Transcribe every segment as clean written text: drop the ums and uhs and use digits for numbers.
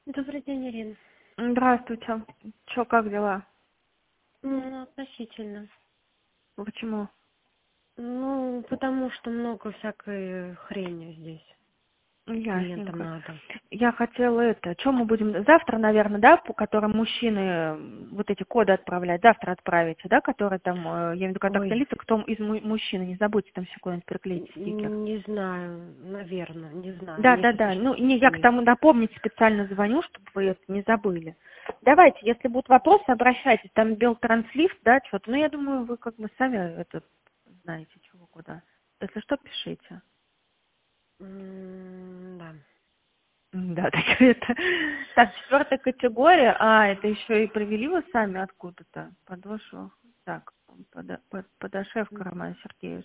Добрый день, Ирина. Здравствуйте. Чё, как дела? Относительно. Почему? Потому что много всякой хрени здесь. Клиентам Ясненько. надо. Я хотела Чё мы будем... Завтра, наверное, да, по которым мужчины вот эти коды отправлять, завтра отправите, да, которые там, я имею в виду контактные Ой, лица, кто из мужчин, не забудьте там все куда-нибудь приклеить стикер. не знаю, наверное, не знаю. Да, Мне да, сейчас да. еще Ну, не, я к спросить. тому напомнить специально звоню, чтобы вы это не забыли. Давайте, если будут вопросы, обращайтесь. Там Белтранслифт, да, что-то. Ну, я думаю, вы как бы сами это знаете, чего куда. Если что, пишите. Да. Да, так это... Так, четвертая категория. А, это еще и привели вы сами откуда-то? Подошел. Так, Подошевка Роман Сергеевич.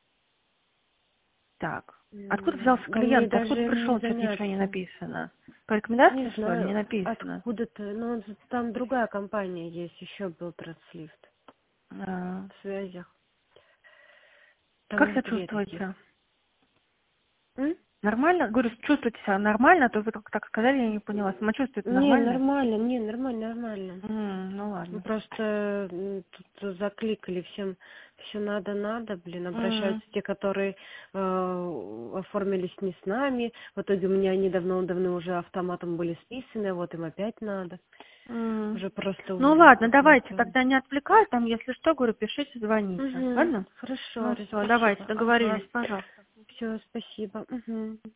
Так. Откуда взялся Да мне клиент? Откуда даже не пришел? Что-то ничего не заняться. написано. По рекомендации, Не что ли? Не знаю, написано. откуда-то. Но там другая компания есть, еще был Транслифт. А, В связях. Там Как их себя две таких. чувствуете? М? Нормально? Говорю, чувствуете себя нормально? А то вы только так сказали, я не поняла. Самочувствие-то нормально? Нормально, нормально. Ну Ну, ладно. просто тут закликали все надо, блин, М, обращаются те, которые оформились не с нами. В итоге у меня они давно уже автоматом были списаны, вот им опять надо. м. Уже просто Ну ужас ладно, давайте, какой-то. тогда не отвлекай, там, если что, говорю, пишите, звоните. Угу, Ладно? хорошо, Ну Арина, все, давайте, спасибо. договорились, Ага, пожалуйста. все, спасибо. Угу.